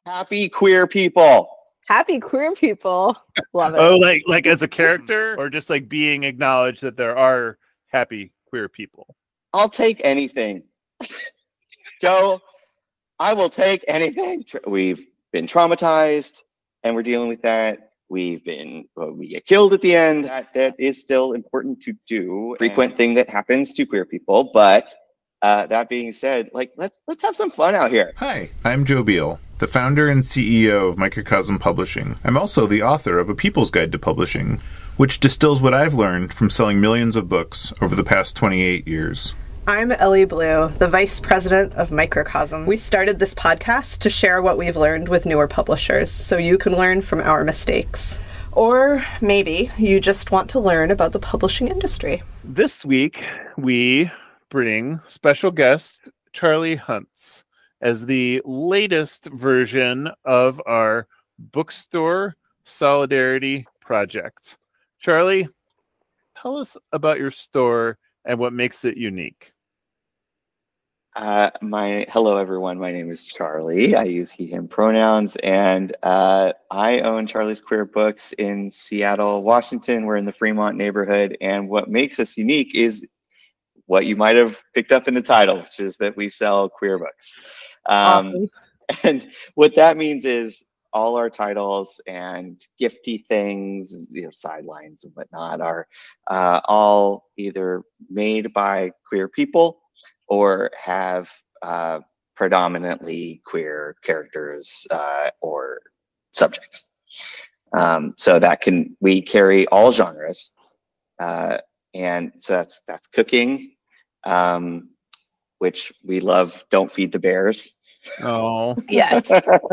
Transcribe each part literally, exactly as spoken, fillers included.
Happy queer people. Happy queer people. Love it. Oh, like like as a character, or just like being acknowledged that there are happy queer people? I'll take anything. Joe, I will take anything. We've been traumatized and we're dealing with that. We've been, well, we get killed at the end. That, that is still important to do. Frequent thing that happens to queer people. But uh, that being said, like, let's let's have some fun out here. Hi, I'm Joe Beal, the founder and C E O of Microcosm Publishing. I'm also the author of A People's Guide to Publishing, which distills what I've learned from selling millions of books over the past twenty-eight years. I'm Ellie Blue, the Vice President of Microcosm. We started this podcast to share what we've learned with newer publishers, so you can learn from our mistakes. Or maybe you just want to learn about the publishing industry. This week, we bring special guest Charlie Huntz as the latest version of our bookstore solidarity project. Charlie, tell us about your store and what makes it unique. Uh, my hello everyone. My name is Charlie. I use he/him pronouns, and uh, I own Charlie's Queer Books in Seattle, Washington. We're in the Fremont neighborhood, and what makes us unique is what you might have picked up in the title, which is that we sell queer books. Um, Awesome. And what that means is all our titles and gifty things, you know, sidelines and whatnot, are uh, all either made by queer people or have uh, predominantly queer characters uh, or subjects. Um, so that can, we carry all genres. Uh, and so that's, that's cooking, um, which we love. Don't Feed the Bears. Oh, Yes.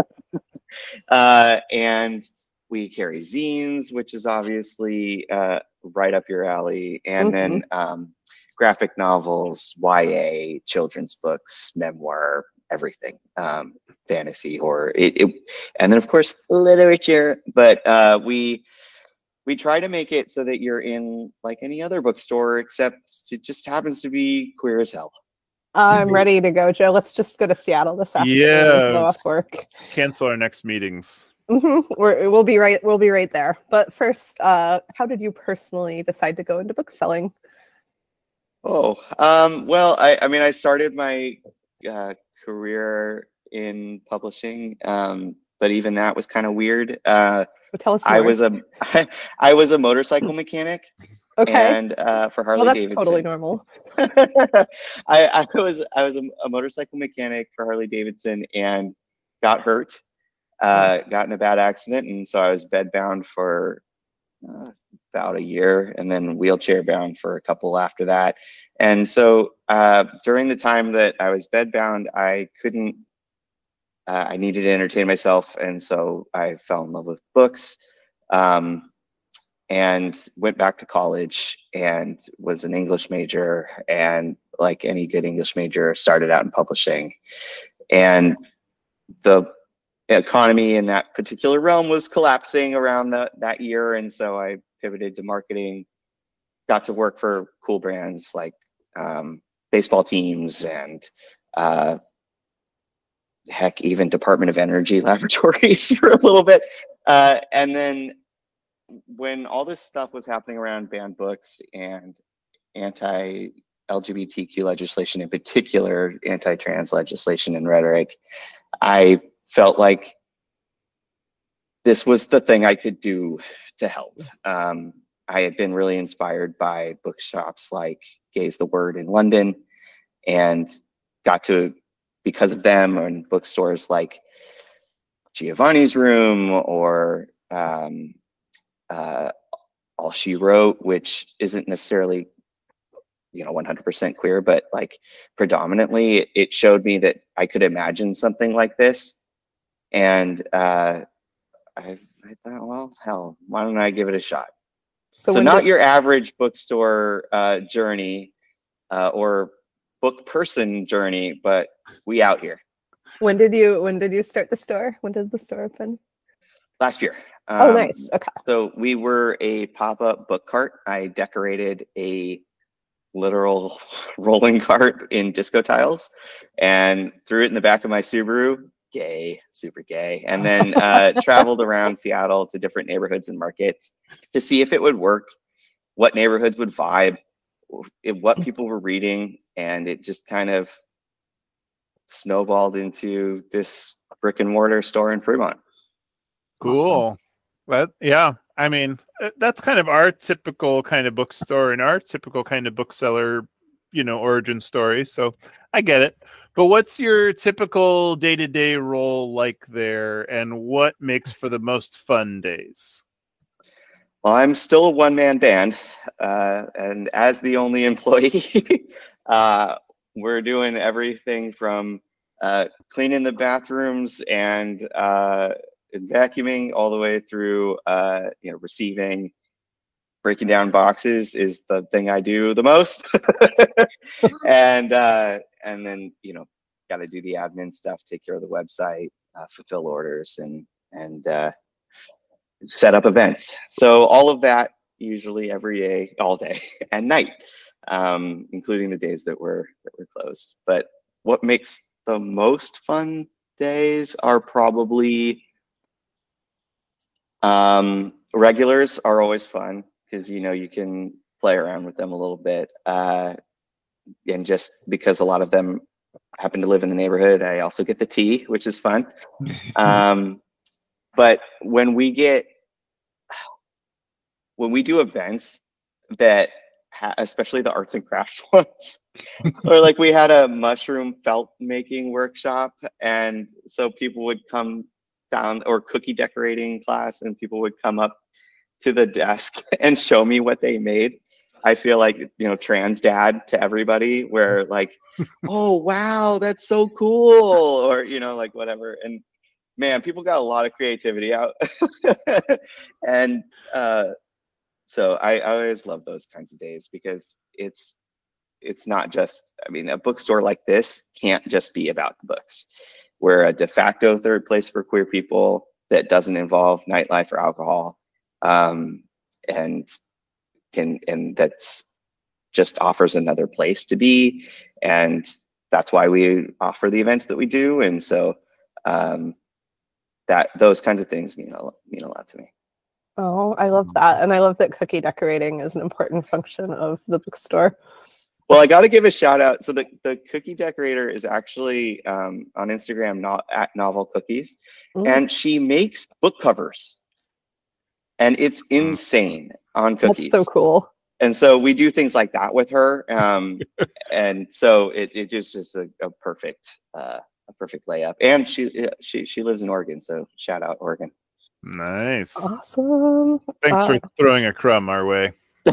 uh, and we carry zines, which is obviously uh, right up your alley. And Mm-hmm. then um, graphic novels, Y A, children's books, memoir, everything, um, fantasy, horror, it, it, and then of course literature. But uh, we we try to make it so that you're in like any other bookstore, except it just happens to be queer as hell. I'm ready to go, Joe. Let's just go to Seattle this afternoon and blow yeah. off work. Let's cancel our next meetings. Mm-hmm. We're, we'll be right. We'll be right there. But first, uh, how did you personally decide to go into book selling? Oh, um, well, I, I mean, I started my uh, career in publishing, um, but even that was kind of weird. Uh, Well, tell us I more. was a I was a motorcycle mechanic, Okay. and uh, for Harley Well, that's Davidson. totally normal. I, I was I was a, a motorcycle mechanic for Harley Davidson and got hurt, uh, got in a bad accident, and so I was bedbound for uh, about a year, and then wheelchair bound for a couple after that. And so uh, during the time that I was bedbound, I couldn't. Uh, I needed to entertain myself, and so I fell in love with books. Um, and went back to college and was an English major, and like any good English major, started out in publishing. And the economy in that particular realm was collapsing around the, that year, and so I pivoted to marketing, got to work for cool brands like um, baseball teams and uh, heck, even Department of Energy laboratories for a little bit. Uh, and then when all this stuff was happening around banned books and anti-L G B T Q legislation, in particular, anti-trans legislation and rhetoric, I felt like this was the thing I could do to help. Um, I had been really inspired by bookshops like Gay's the Word in London, and got to, because of them, and bookstores like Giovanni's Room or um, uh, All She Wrote, which isn't necessarily, you know, one hundred percent queer, but like predominantly, it showed me that I could imagine something like this. And uh, I, I thought, well, hell, why don't I give it a shot? So, so not did... your average bookstore uh, journey uh, or book person journey, but we out here. When did you when did you start the store? When did the store open? Last year. Um, oh, nice. Okay. So we were a pop-up book cart. I decorated a literal rolling cart in disco tiles and threw it in the back of my Subaru, gay, super gay, and then uh, traveled around Seattle to different neighborhoods and markets to see if it would work, what neighborhoods would vibe, what people were reading, and it just kind of snowballed into this brick and mortar store in Fremont. Cool. But yeah, I mean, that's kind of our typical kind of bookstore and our typical kind of bookseller, you know, origin story. So I get it. But what's your typical day-to-day role like there, and what makes for the most fun days? Well, I'm still a one-man band, uh, and as the only employee, uh, we're doing everything from uh, cleaning the bathrooms and uh, vacuuming all the way through, uh, you know, receiving. Breaking down boxes is the thing I do the most, and uh, and then you know, got to do the admin stuff, take care of the website, uh, fulfill orders, and and uh, set up events. So all of that usually every day, all day and night, um, including the days that we're that we're closed. But what makes the most fun days are probably um, regulars are always fun because you know you can play around with them a little bit, uh, and just because a lot of them happen to live in the neighborhood, I also get the tea, which is fun. Um, but when we get when we do events that ha- especially the arts and crafts ones, or like we had a mushroom felt making workshop, and so people would come down, or cookie decorating class, and people would come up to the desk and show me what they made. I feel like, you know, trans dad to everybody, where like, oh wow, that's so cool, or you know, like whatever. And man, people got a lot of creativity out. And uh so I, I always love those kinds of days because it's it's not just, I mean, a bookstore like this can't just be about the books. We're a de facto third place for queer people that doesn't involve nightlife or alcohol, um, and can and that's just offers another place to be, and that's why we offer the events that we do. And so um, that those kinds of things mean a, mean a lot to me. Oh, I love that. And I love that cookie decorating is an important function of the bookstore. Well, I got to give a shout out. So the, the cookie decorator is actually um, on Instagram, not at Novel Cookies, Mm. and she makes book covers, and it's insane on cookies. That's so cool. And so we do things like that with her, um, and so it it just just a, a perfect uh, a perfect layup. And she she she lives in Oregon, so shout out Oregon. Nice. Awesome. Thanks Uh, for throwing a crumb our way.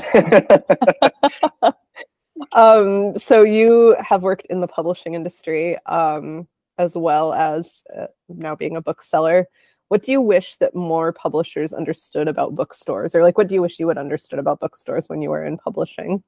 um, so you have worked in the publishing industry, um, as well as uh, now being a bookseller. What do you wish that more publishers understood about bookstores, or like, what do you wish you had understood about bookstores when you were in publishing?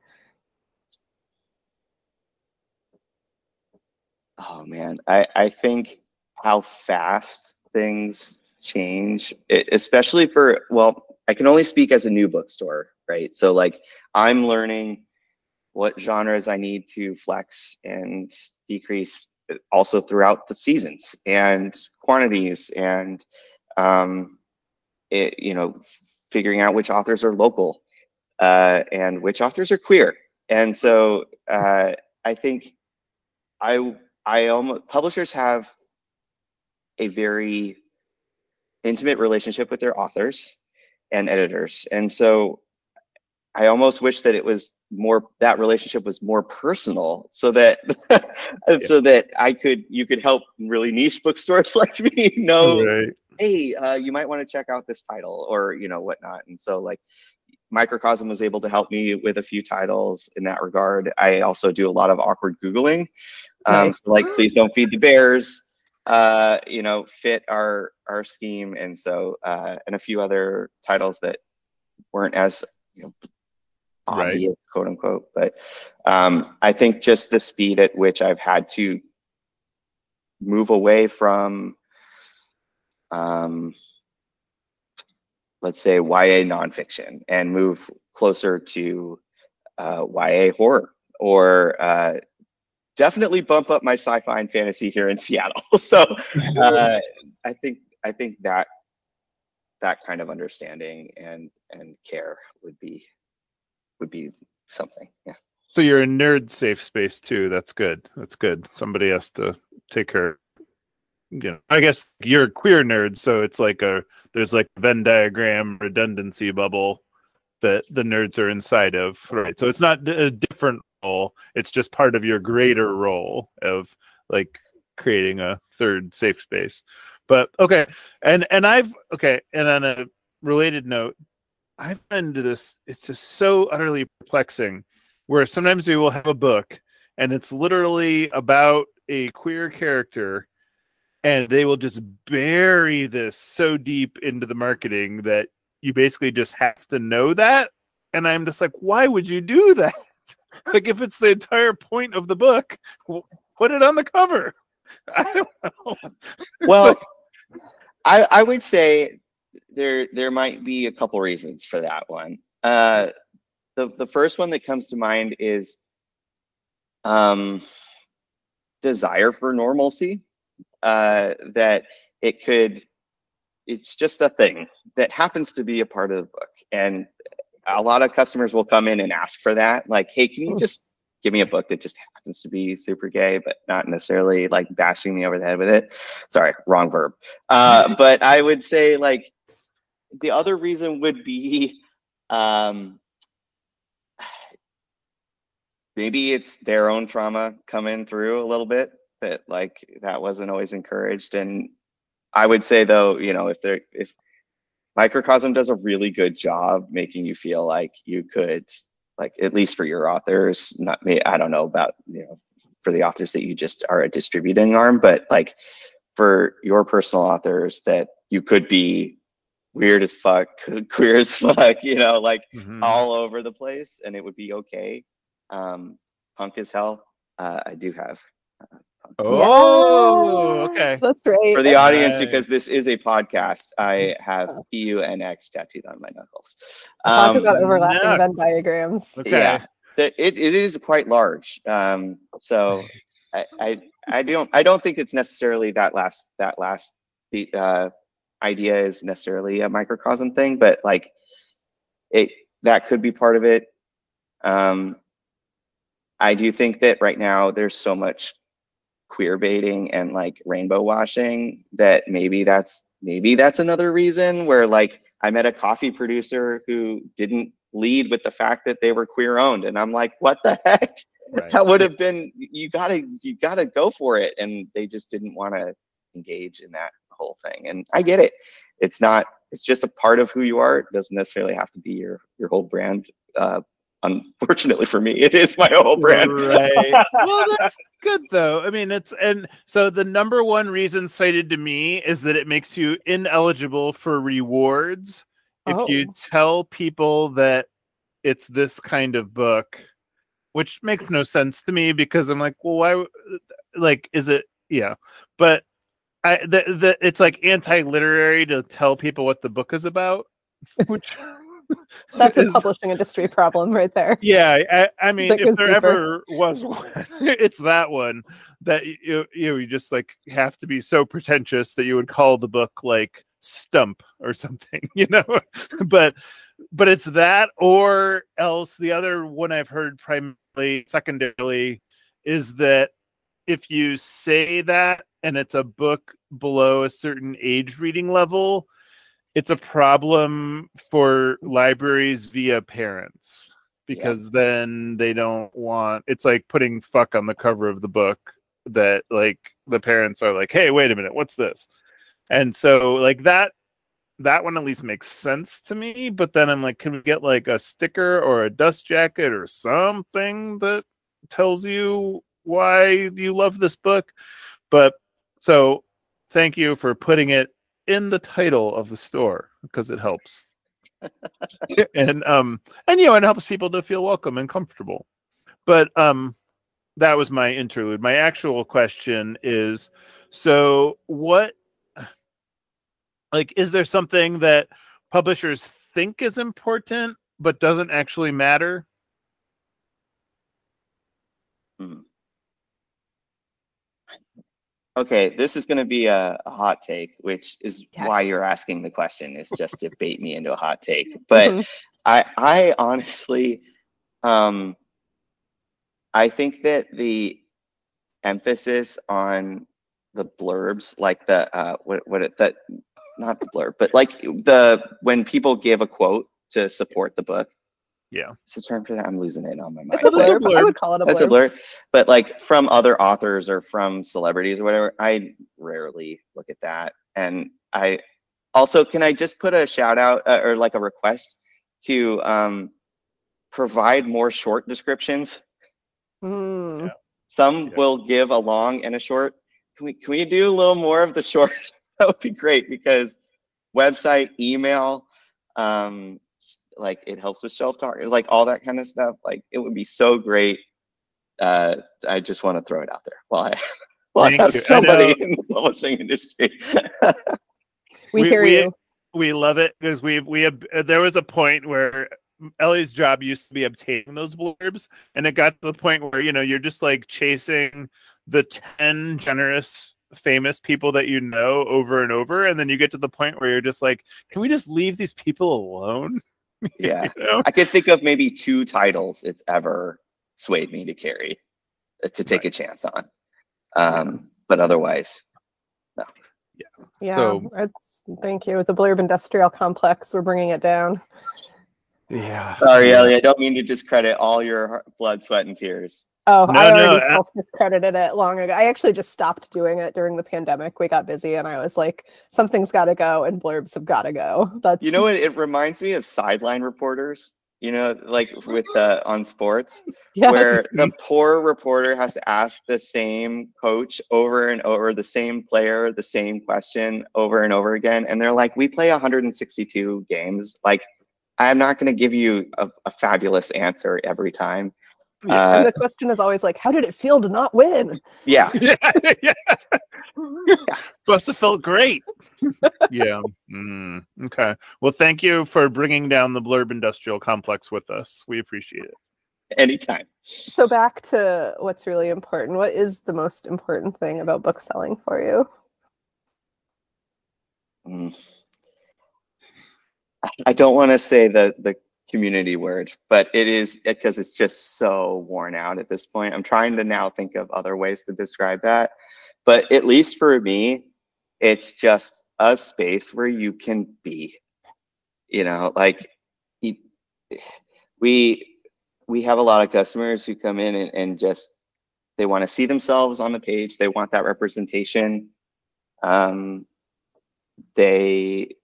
Oh man, I I think how fast things change, it, especially for, well, I can only speak as a new bookstore, right? So like I'm learning what genres I need to flex and decrease also throughout the seasons and quantities, and um, it, you know, figuring out which authors are local uh, and which authors are queer. And so uh, I think I I almost publishers have a very intimate relationship with their authors and editors, and so I almost wish that it was more, that relationship was more personal, so that Yeah. so that I could you could help really niche bookstores like me know, Right. hey, uh, you might want to check out this title, or you know whatnot. And so like Microcosm was able to help me with a few titles in that regard. I also do a lot of awkward Googling. Um, Nice. so like Please Don't Feed the Bears, uh, you know, fit our our scheme, and so uh, and a few other titles that weren't as, you know, obvious, right, quote unquote. But um, I think just the speed at which I've had to move away from, um, let's say, Y A nonfiction and move closer to uh, Y A horror, or uh, definitely bump up my sci-fi and fantasy here in Seattle. So uh, I think I think that that kind of understanding and and care would be would be something. Yeah. So you're a nerd safe space too. That's good. That's good. Somebody has to take care. You know, I guess you're a queer nerd, so it's like a there's like a Venn diagram redundancy bubble that the nerds are inside of, right? So it's not a different role. It's just part of your greater role of like creating a third safe space. But okay, and and I've okay, and on a related note, I've been into this. It's just so utterly perplexing, where sometimes we will have a book, and it's literally about a queer character, and they will just bury this so deep into the marketing that you basically just have to know that. And I'm just like, why would you do that? Like, if it's the entire point of the book, put it on the cover. I don't know. Well, like, I I would say there there might be a couple reasons for that one. Uh, the the first one that comes to mind is um, desire for normalcy. Uh, that it could, it's just a thing that happens to be a part of the book, and a lot of customers will come in and ask for that. Like, hey, can you just give me a book that just happens to be super gay, but not necessarily like bashing me over the head with it? Sorry, wrong verb. Uh, but I would say like the other reason would be um, maybe it's their own trauma coming through a little bit, that like that wasn't always encouraged. And I would say though, you know, if they're if Microcosm does a really good job making you feel like you could, like, at least for your authors, not me, I don't know about, you know, for the authors that you just are a distributing arm, but like for your personal authors, that you could be weird as fuck, queer as fuck, you know, like mm-hmm. all over the place, and it would be okay. Um, punk as hell. Uh, I do have. Uh, Oh, yeah. Okay. That's great. For the audience, nice. Because this is a podcast, I have P U N X tattooed on my knuckles. Um, Talk about overlapping Nux. Venn diagrams. Okay. Yeah, it, it is quite large. Um, so I, I I don't I don't think it's necessarily that last that last uh, idea is necessarily a microcosm thing, but like it that could be part of it. Um, I do think that right now there's so much queer baiting and like rainbow washing that maybe that's maybe that's another reason, where like I met a coffee producer who didn't lead with the fact that they were queer owned, and I'm like, what the heck? Right. That would have been, you gotta you gotta go for it, and they just didn't want to engage in that whole thing. And I get it. It's not, it's just a part of who you are. It doesn't necessarily have to be your your whole brand. Uh, Unfortunately for me, it is my whole brand. Right. Well, that's good though. I mean, it's, and so the number one reason cited to me is that it makes you ineligible for rewards if oh. you tell people that it's this kind of book, which makes no sense to me, because I'm like, well, why? Like, is it? Yeah, but I the, the it's like anti-literary to tell people what the book is about, which. That's a publishing industry problem right there. Yeah, I, I mean, if there deeper. ever was one, it's that one, that you you know, you just like have to be so pretentious that you would call the book like Stump or something, you know. but but it's that, or else the other one I've heard primarily, secondarily, is that if you say that and it's a book below a certain age reading level, it's a problem for libraries via parents, because yeah. then they don't want, it's like putting fuck on the cover of the book, that like the parents are like, hey, wait a minute, what's this? And so like that, that one at least makes sense to me. But then I'm like, can we get like a sticker or a dust jacket or something that tells you why you love this book? But so thank you for putting it in the title of the store, because it helps. and um and you know, it helps people to feel welcome and comfortable. But um that was my interlude. My actual question is, so what, like, is there something that publishers think is important but doesn't actually matter? Hmm. Okay, this is going to be a, a hot take, which is Yes. why you're asking the question, is just to bait me into a hot take. But Mhm. I, I honestly, um, I think that the emphasis on the blurbs, like the uh, what, what it, that, not the blurb, but like the when people give a quote to support the book. Yeah. It's a term for that. I'm losing it on my mind. It's a That's a blurb. I blurb. would call it a That's a blurb. blurb. But like from other authors or from celebrities or whatever, I rarely look at that. And I also, can I just put a shout out uh, or like a request to um, provide more short descriptions? Mm. Some Yeah. will give a long and a short. Can we can we do a little more of the short? That would be great, because website, email, um, like it helps with shelf talk, like all that kind of stuff. Like it would be so great. Uh, I just want to throw it out there while I while I Thank have you. I somebody know. in the publishing industry. We, We- hear we- you. We love it because we we have. There was a point where Ellie's job used to be obtaining those blurbs, and it got to the point where, you know, you're just like chasing the ten generous, famous people that you know over and over, and then you get to the point where you're just like, can we just leave these people alone? Yeah, You know? I could think of maybe two titles it's ever swayed me to carry, uh, to take Right. a chance on. Um, but otherwise, no. Yeah, So- it's, thank you. With the Blurb Industrial Complex, we're bringing it down. Yeah. Sorry, yeah. Ellie, I don't mean to discredit all your heart- blood, sweat, and tears. Oh, No, I no, already uh, self-discredited it long ago. I actually just stopped doing it during the pandemic. We got busy, and I was like, something's got to go, and blurbs have got to go. That's You know what? It reminds me of sideline reporters. You know, like with uh, on sports, yes. where the poor reporter has to ask the same coach over and over, the same player, the same question over and over again, and they're like, "We play one hundred sixty-two games. Like, I'm not going to give you a, a fabulous answer every time." Yeah. Uh, And the question is always like, how did it feel to not win? yeah, yeah, yeah. Must have felt great. Yeah. Mm, okay. Well, thank you for bringing down the Blurb Industrial Complex with us. We appreciate it. anytime. So back to what's really important. What is the most important thing about book selling for you? Mm. I don't want to say the the community word, but it is, because it's just so worn out at this point. I'm trying to now think of other ways to describe that, but at least for me, it's just a space where you can be. You know, like he, we we have a lot of customers who come in and, and just they want to see themselves on the page. They want that representation. Um, they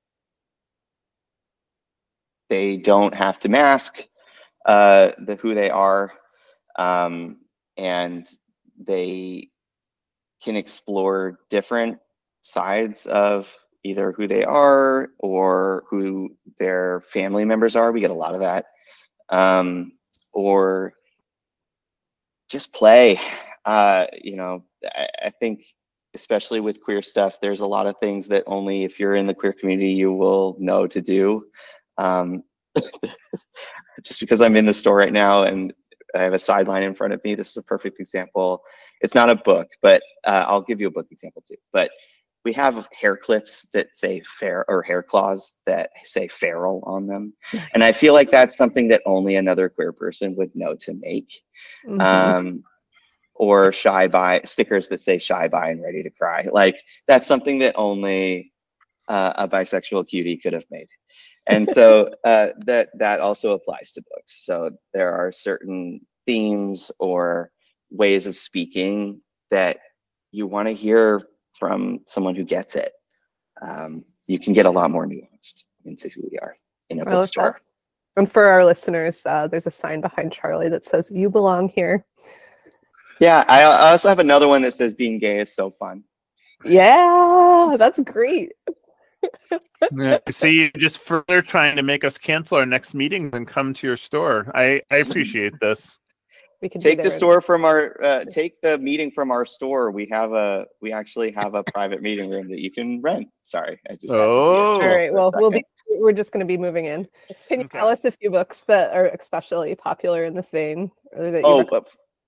they don't have to mask uh, the who they are, um, and they can explore different sides of either who they are or who their family members are. We get a lot of that, um, or just play. Uh, you know, I, I think especially with queer stuff, there's a lot of things that only if you're in the queer community you will know to do. Um, just because I'm in the store right now and I have a sideline in front of me, this is a perfect example. It's not a book, but uh, I'll give you a book example too. But we have hair clips that say fair, or hair claws that say feral on them. And I feel like that's something that only another queer person would know to make. Mhm. Um, or shy by, stickers that say shy by and ready to cry. Like that's something that only uh, a bisexual cutie could have made. And so uh, that that also applies to books. So there are certain themes or ways of speaking that you want to hear from someone who gets it. Um, you can get a lot more nuanced into who we are in a I love bookstore. that. And for our listeners, uh, there's a sign behind Charlie that says, "You belong here." Yeah, I, I also have another one that says being gay is so fun. Yeah, that's great. Yeah. See, you just further trying to make us cancel our next meeting and come to your store. I, I appreciate this. We can be Take there the and- store from our, uh, take the meeting from our store. We have a, we actually have a private meeting room that you can rent. Sorry, I just had to be Oh. All extra right. for a Well, we'll second. be. We're just going to be moving in. Can you Okay. tell us a few books that are especially popular in this vein, or that you Oh, recommend? uh,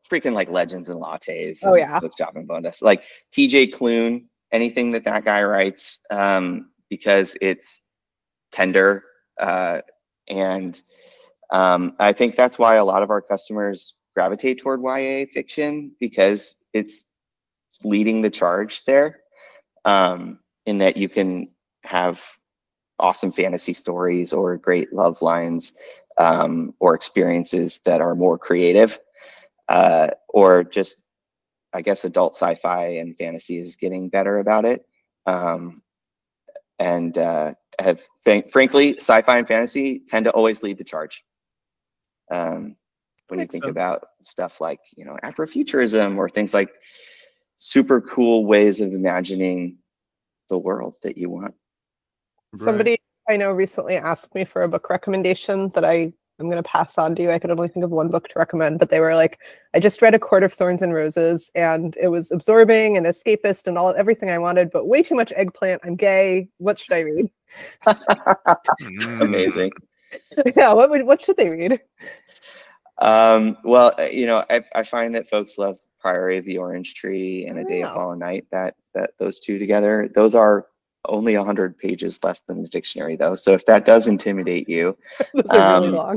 freaking like Legends and Lattes. Oh, and yeah. Bookshop and Bonus. Like T J Klune, anything that that guy writes, um, because it's tender. Uh, and um, I think that's why a lot of our customers gravitate toward Y A fiction, because it's leading the charge there, um, in that you can have awesome fantasy stories or great love lines, um, or experiences that are more creative, uh, or just, I guess, adult sci-fi and fantasy is getting better about it. Um, and uh, have frankly, sci-fi and fantasy tend to always lead the charge. Um, when you Makes think sense. about stuff like, you know, Afrofuturism or things like super cool ways of imagining the world that you want. Somebody I know recently asked me for a book recommendation that I am going to pass on to you. I could only think of one book to recommend, but they were like, I just read A Court of Thorns and Roses, and it was absorbing and escapist and all everything I wanted, but way too much eggplant. I'm gay. What should I read? Mm. Amazing. Yeah, what would, what should they read? Um, well, uh, you know, I, I find that folks love Priory of the Orange Tree and A Day of Oh. Fallen Night. That that those two together, those are only a hundred pages less than the dictionary, though. So if that does intimidate you, Those are really um, long.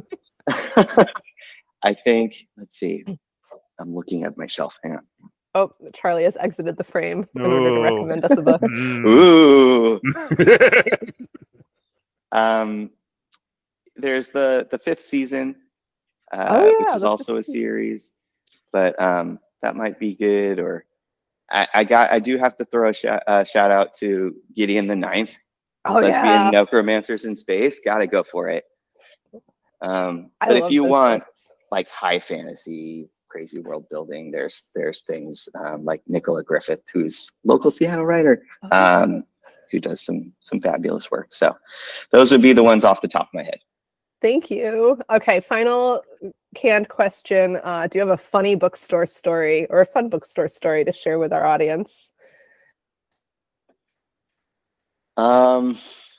I think. Let's see. I'm looking at my shelf. Hang on. Oh, Charlie has exited the frame in order to Ooh. recommend us a book. Mm. Ooh. Um, there's the the fifth season, uh, Oh, yeah, which is the also a fifth season. series, but um, that might be good. Or I, I got I do have to throw a sh- uh, shout out to Gideon the Ninth, Oh, Lesbian yeah. Necromancers in Space. Gotta go for it. Um, I but if love you those want books. like high fantasy, crazy world building, there's there's things um, like Nicola Griffith, who's local Seattle writer, Oh. um, who does some some fabulous work. So those would be the ones off the top of my head. Thank you. Okay, final canned question. Uh, do you have a funny bookstore story or a fun bookstore story to share with our audience? Um,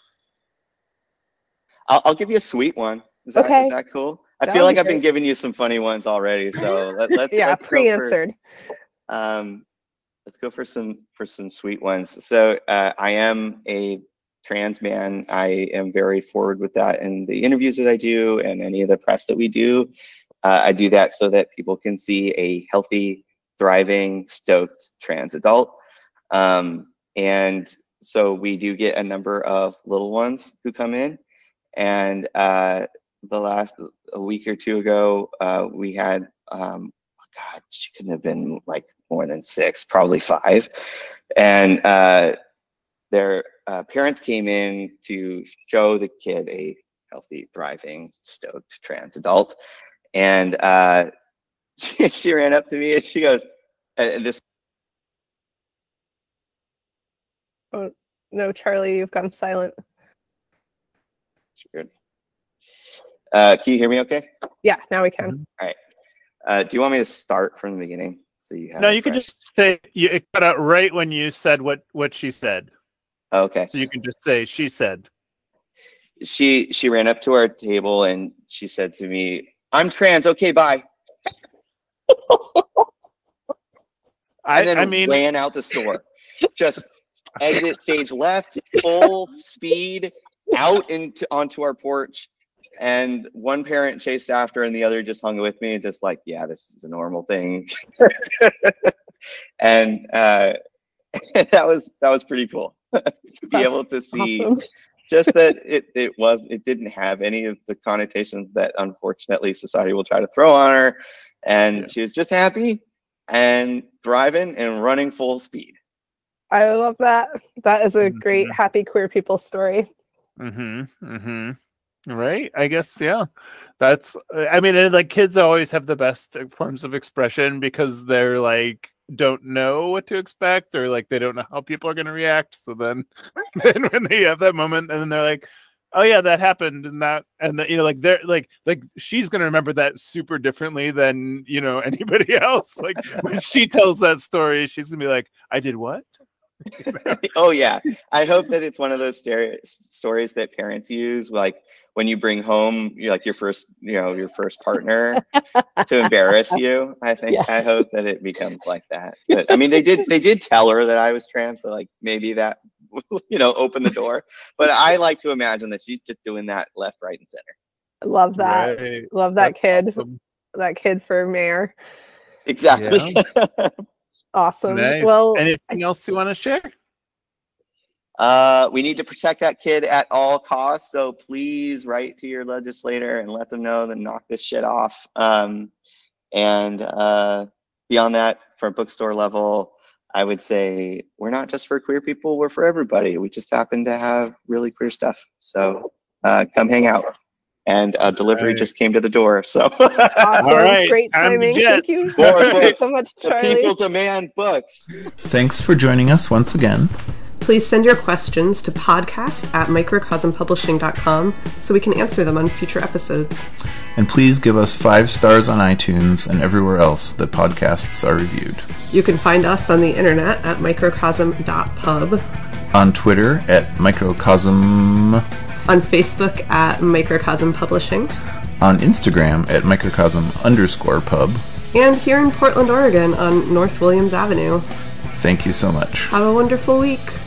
I'll, I'll give you a sweet one. Is that Okay. is that cool? I That feel would like be I've been great. giving you some funny ones already. So let, let's Yeah, let's go for pre-answered. um, let's go for some for some sweet ones. So uh, I am a trans man. I am very forward with that in the interviews that I do and any of the press that we do. Uh, I do that so that people can see a healthy, thriving, stoked trans adult. Um, and so we do get a number of little ones who come in. And uh, the last a week or two ago, uh, we had, um, God, she couldn't have been like more than six, probably five. And uh, their uh, parents came in to show the kid a healthy, thriving, stoked trans adult. And uh, she, she ran up to me and she goes, and this. Oh, no, Charlie, you've gone silent. It's weird. Uh, can you hear me okay? Yeah, now we can. All right. Uh, do you want me to start from the beginning so you have No, it you can fresh? just say you it cut out right when you said what what she said. Okay. So you can just say she said. She she ran up to our table and she said to me, "I'm trans. Okay, bye." I And then I mean ran out the store. Just exit stage left, full speed out into onto our porch. And one parent chased after and the other just hung with me, just like, yeah, this is a normal thing. And uh, that was that was pretty cool to be That's able to see awesome. just that it it was it didn't have any of the connotations that unfortunately society will try to throw on her. And Yeah. she was just happy and driving and running full speed. I love that. That is a great Mhm. happy queer people story. Mm-hmm. Mm-hmm. Right. I guess, yeah. That's I mean, and, like kids always have the best forms of expression because they're like don't know what to expect or like they don't know how people are gonna react. So then then when they have that moment and then they're like, oh yeah, that happened and that and that, you know, like they're like like she's gonna remember that super differently than you know anybody else. Like when she tells that story, she's gonna be like, I did what? Oh yeah, I hope that it's one of those stereo- stories that parents use, like when you bring home you like your first, you know, your first partner to embarrass you. I think Yes. I hope that it becomes like that. But I mean, they did they did tell her that I was trans, so like maybe that you know open the door. But I like to imagine that she's just doing that left, right, and center. Love that. Right. Love that That's kid. awesome. That kid for mayor. Exactly. Awesome. Nice. Well, Anything else you want to share? Uh, we need to protect that kid at all costs. So please write to your legislator and let them know to knock this shit off. Um, and uh, beyond that, from bookstore level, I would say we're not just for queer people, we're for everybody. We just happen to have really queer stuff. So uh, come hang out. And uh, delivery Right. just came to the door. So awesome. All right, Great time to timing. jet. Thank you. More Thank you books. so much, The Charlie. people demand books. Thanks for joining us once again. Please send your questions to podcast at microcosm publishing dot com so we can answer them on future episodes. And please give us five stars on iTunes and everywhere else that podcasts are reviewed. You can find us on the internet at microcosm dot pub, On Twitter at Microcosm, on Facebook at Microcosm Publishing, on Instagram at Microcosm underscore pub. and here in Portland, Oregon on North Williams Avenue. Thank you so much. Have a wonderful week.